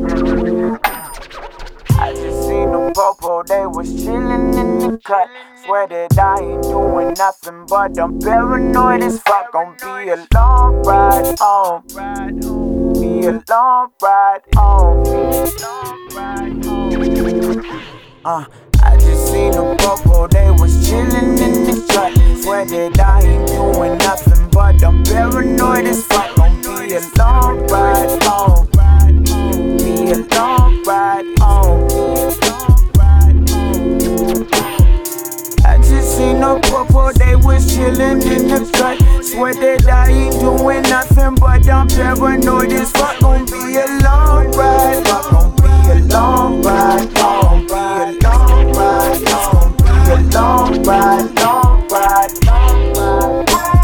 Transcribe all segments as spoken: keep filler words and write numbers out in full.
I just seen the popo, they was chillin' in the cut. Swear that I ain't doing nothing, but I'm paranoid as fuck. Gon' be a long ride home, be a long ride home, uh, I just seen the popo, they was chillin' in the cut. Swear that I ain't doing nothing, but I'm paranoid as fuck. Gon' be a long ride home, be a long ride home. I just seen no popo, they was chillin' in the cut. Swear that I ain't doing nothing, but I'm paranoid as fuck. Gon' be a long ride, fuck, gon' be a long ride home, be a long ride home, be a long ride, long ride, long ride.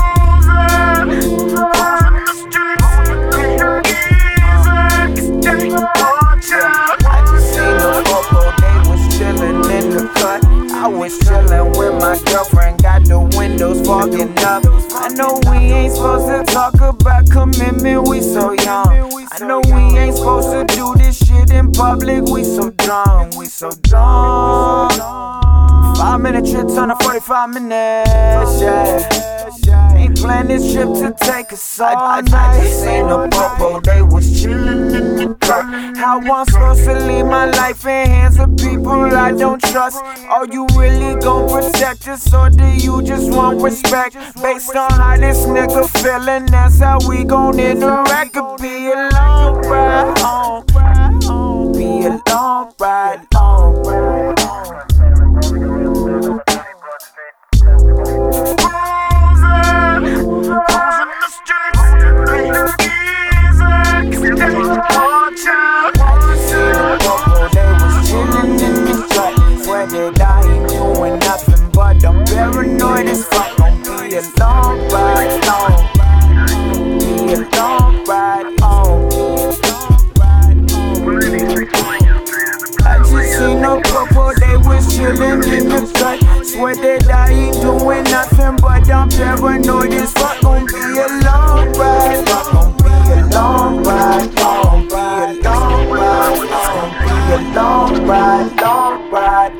I was chillin' with my girlfriend, got the windows fogging up. I know we ain't supposed to talk about commitment, we so young. I know we ain't supposed to do this shit in public, we so dumb, we so dumb. Five minute trip turn to forty-five minutes, yeah. Ain't planned this trip to take us all night. I just seen a popo, they was chillin' in the cut. How I'm supposed to leave my life in hands of people I don't trust? Are you really gon' protect us, or do you just want respect? Based on how this nigga feelin', that's how we gon' interact. Could be a long ride home, be a long ride home, ride home. That I ain't doing nothing, but I'm paranoid as fuck. Gon' be a long ride home, be a long ride home. I just seen no popo, they was chillin' in the cut. Swear that I ain't doing nothing, but I'm paranoid as fuck. Gon' be a long ride, fuck, gon' be a long ride home, be a long ride, it's gon' be a long ride, long ride.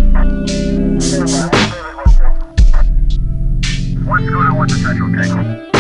What's going on with the Central Tango?